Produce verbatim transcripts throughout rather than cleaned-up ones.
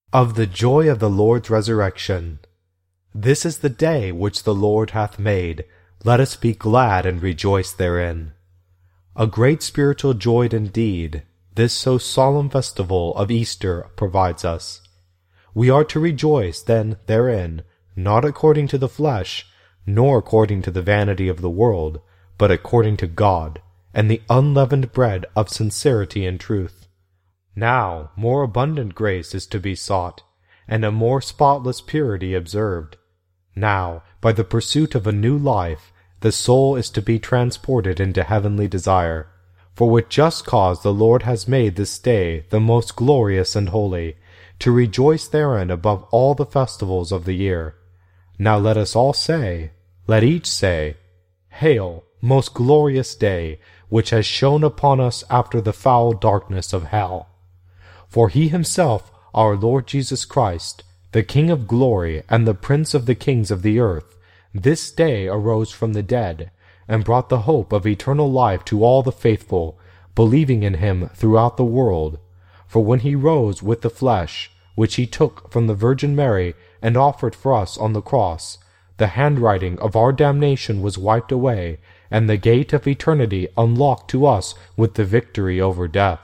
Of the joy of the Lord's resurrection. This is the day which the Lord hath made. Let us be glad and rejoice therein. A great spiritual joy indeed, this so solemn festival of Easter provides us. We are to rejoice then therein, not according to the flesh, nor according to the vanity of the world, but according to God, and the unleavened bread of sincerity and truth. Now more abundant grace is to be sought, and a more spotless purity observed. Now, by the pursuit of a new life, the soul is to be transported into heavenly desire. For with just cause the Lord has made this day the most glorious and holy, to rejoice therein above all the festivals of the year. Now let us all say, let each say, Hail, most glorious day, which has shone upon us after the foul darkness of hell. For he himself, our Lord Jesus Christ, the King of glory and the Prince of the kings of the earth, this day arose from the dead, and brought the hope of eternal life to all the faithful, believing in him throughout the world. For when he rose with the flesh, which he took from the Virgin Mary and offered for us on the cross, the handwriting of our damnation was wiped away, and the gate of eternity unlocked to us with the victory over death.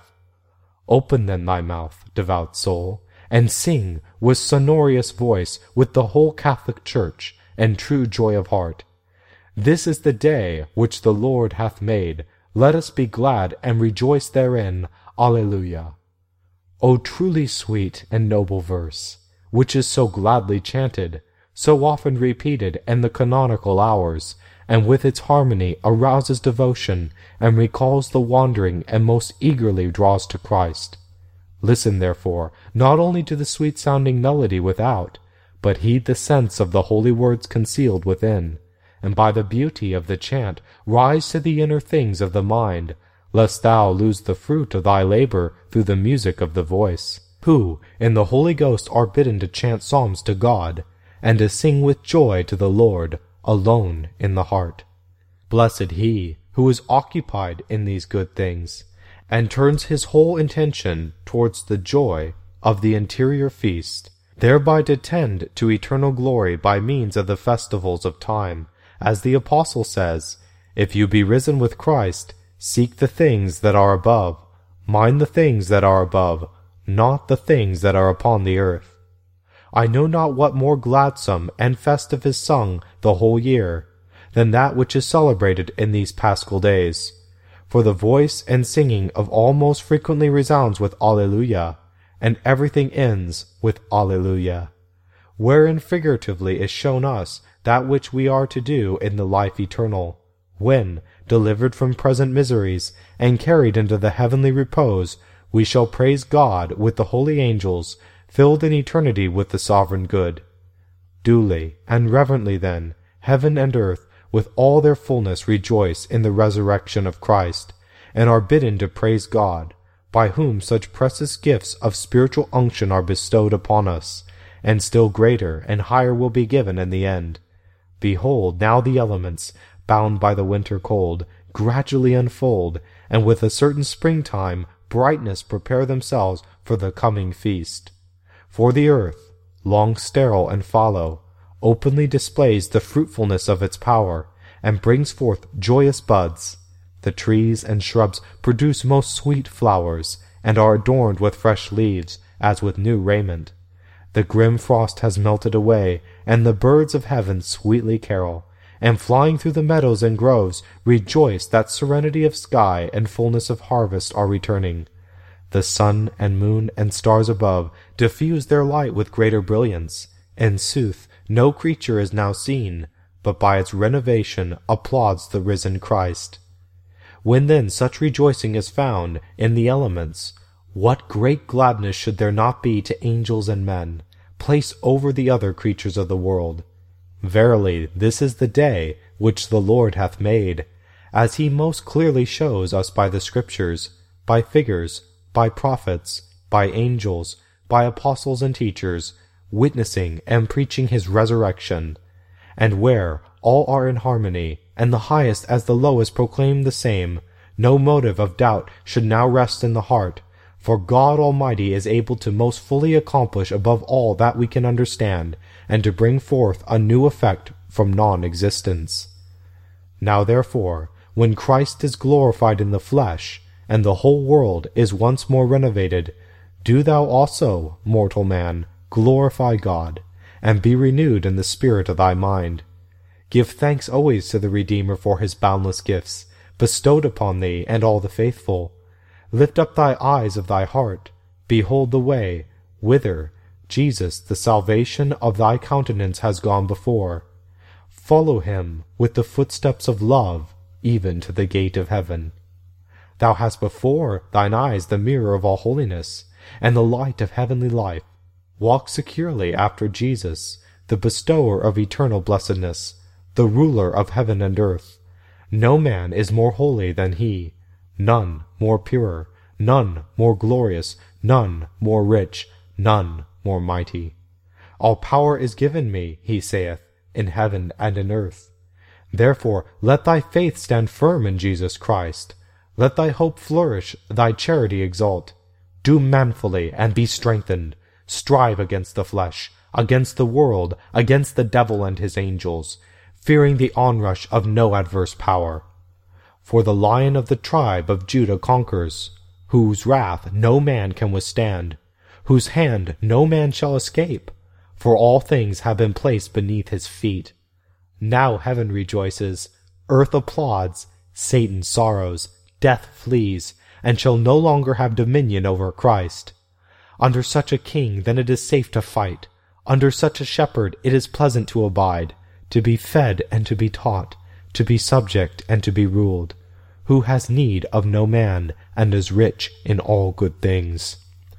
Open then thy mouth, devout soul, and sing with sonorous voice with the whole Catholic Church and true joy of heart. This is the day which the Lord hath made. Let us be glad and rejoice therein. Alleluia. O truly sweet and noble verse, which is so gladly chanted, so often repeated in the canonical hours, and with its harmony arouses devotion, and recalls the wandering, and most eagerly draws to Christ. Listen, therefore, not only to the sweet-sounding melody without, but heed the sense of the holy words concealed within, and by the beauty of the chant rise to the inner things of the mind, lest thou lose the fruit of thy labor through the music of the voice, who in the Holy Ghost are bidden to chant psalms to God, and to sing with joy to the Lord, alone in the heart. Blessed he who is occupied in these good things, and turns his whole intention towards the joy of the interior feast, thereby to tend to eternal glory by means of the festivals of time, as the Apostle says, If you be risen with Christ, seek the things that are above, mind the things that are above, not the things that are upon the earth. I know not what more gladsome and festive is sung the whole year, than that which is celebrated in these Paschal days. For the voice and singing of all most frequently resounds with Alleluia, and everything ends with Alleluia, wherein figuratively is shown us that which we are to do in the life eternal, when, delivered from present miseries, and carried into the heavenly repose, we shall praise God with the holy angels, filled in eternity with the sovereign good. Duly and reverently then, heaven and earth with all their fullness rejoice in the resurrection of Christ, and are bidden to praise God, by whom such precious gifts of spiritual unction are bestowed upon us, and still greater and higher will be given in the end. Behold, now the elements, bound by the winter cold, gradually unfold, and with a certain springtime brightness prepare themselves for the coming feast. For the earth, long sterile and fallow, openly displays the fruitfulness of its power, and brings forth joyous buds. The trees and shrubs produce most sweet flowers, and are adorned with fresh leaves, as with new raiment. The grim frost has melted away, and the birds of heaven sweetly carol, and flying through the meadows and groves rejoice that serenity of sky and fullness of harvest are returning. The sun and moon and stars above diffuse their light with greater brilliance. In sooth, no creature is now seen, but by its renovation applauds the risen Christ. When then such rejoicing is found in the elements, what great gladness should there not be to angels and men, placed over the other creatures of the world? Verily, this is the day which the Lord hath made, as he most clearly shows us by the Scriptures, by figures, by prophets, by angels, by apostles and teachers, witnessing and preaching his resurrection, and where all are in harmony, and the highest as the lowest proclaim the same, no motive of doubt should now rest in the heart, For God Almighty is able to most fully accomplish above all that we can understand, and to bring forth a new effect from non-existence. Now therefore, when Christ is glorified in the flesh, and the whole world is once more renovated, do thou also, mortal man, glorify God, and be renewed in the spirit of thy mind. Give thanks always to the Redeemer for his boundless gifts, bestowed upon thee and all the faithful. Lift up thy eyes of thy heart, behold the way, whither Jesus, the salvation of thy countenance, has gone before. Follow him with the footsteps of love, even to the gate of heaven. Thou hast before thine eyes the mirror of all holiness, and the light of heavenly life. Walk securely after Jesus, the bestower of eternal blessedness, the ruler of heaven and earth. No man is more holy than he, none more pure, none more glorious, none more rich, none more mighty. All power is given me, he saith, in heaven and in earth. Therefore let thy faith stand firm in Jesus Christ. Let thy hope flourish, thy charity exalt. Do manfully, and be strengthened. Strive against the flesh, against the world, against the devil and his angels, fearing the onrush of no adverse power. For the Lion of the tribe of Judah conquers, whose wrath no man can withstand, whose hand no man shall escape, for all things have been placed beneath his feet. Now heaven rejoices, earth applauds, Satan sorrows, death flees, and shall no longer have dominion over Christ. Under such a king then it is safe to fight, under such a shepherd it is pleasant to abide, to be fed and to be taught, to be subject and to be ruled, who has need of no man, and is rich in all good things.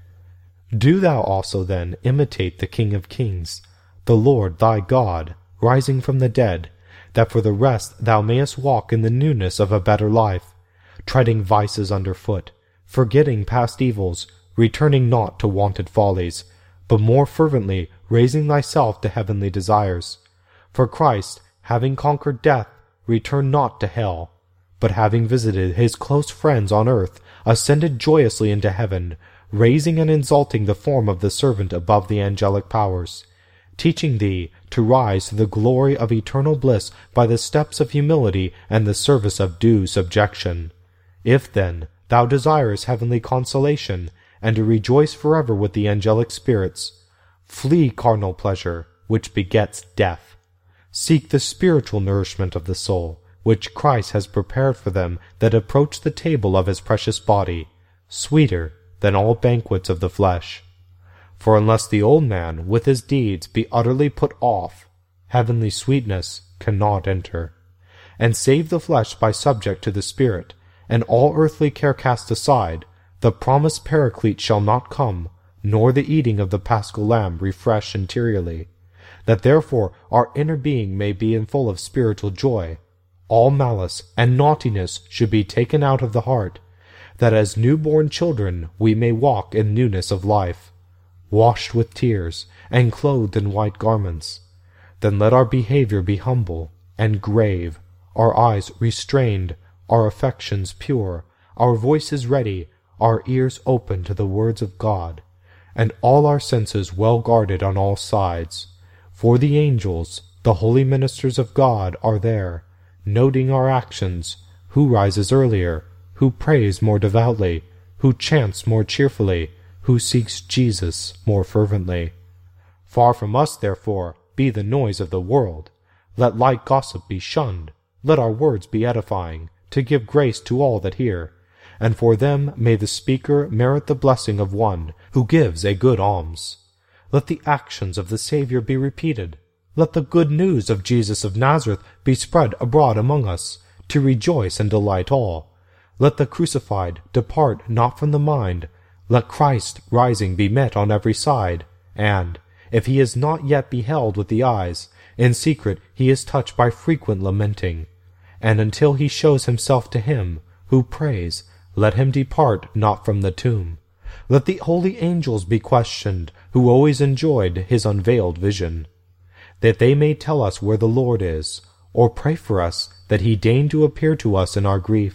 Do thou also then imitate the King of kings, the Lord thy God, rising from the dead, that for the rest thou mayest walk in the newness of a better life, treading vices under foot, forgetting past evils, returning not to wonted follies, but more fervently raising thyself to heavenly desires. For Christ, having conquered death, returned not to hell, but having visited his close friends on earth, ascended joyously into heaven, raising and exalting the form of the servant above the angelic powers, teaching thee to rise to the glory of eternal bliss by the steps of humility and the service of due subjection. If, then, thou desirest heavenly consolation, and to rejoice forever with the angelic spirits, flee carnal pleasure, which begets death. Seek the spiritual nourishment of the soul, which Christ has prepared for them that approach the table of his precious body, sweeter than all banquets of the flesh. For unless the old man with his deeds be utterly put off, heavenly sweetness cannot enter. And save the flesh by subject to the Spirit, and all earthly care cast aside, the promised Paraclete shall not come, nor the eating of the paschal lamb refresh interiorly, that therefore our inner being may be in full of spiritual joy. All malice and naughtiness should be taken out of the heart, that as newborn children we may walk in newness of life, washed with tears, and clothed in white garments. Then let our behavior be humble and grave, our eyes restrained, our affections pure, our voices ready, our ears open to the words of God, and all our senses well guarded on all sides. For the angels, the holy ministers of God, are there, noting our actions, who rises earlier, who prays more devoutly, who chants more cheerfully, who seeks Jesus more fervently. Far from us, therefore, be the noise of the world. Let light gossip be shunned. Let our words be edifying, to give grace to all that hear. And for them may the speaker merit the blessing of one who gives a good alms. Let the actions of the Saviour be repeated. Let the good news of Jesus of Nazareth be spread abroad among us, to rejoice and delight all. Let the crucified depart not from the mind. Let Christ rising be met on every side, and, if he is not yet beheld with the eyes, in secret he is touched by frequent lamenting. And until he shows himself to him who prays, let him depart not from the tomb. Let the holy angels be questioned, who always enjoyed his unveiled vision, that they may tell us where the Lord is, or pray for us that he deign to appear to us in our grief,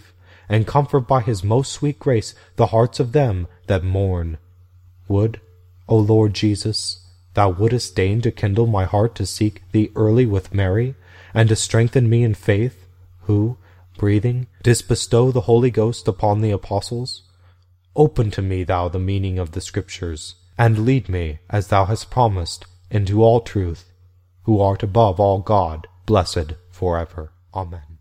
and comfort by his most sweet grace the hearts of them that mourn. Would, O Lord Jesus, thou wouldest deign to kindle my heart to seek thee early with Mary, and to strengthen me in faith, who, breathing, didst bestow the Holy Ghost upon the apostles. Open to me thou the meaning of the Scriptures, and lead me, as thou hast promised, into all truth, who art above all God, blessed forever. Amen.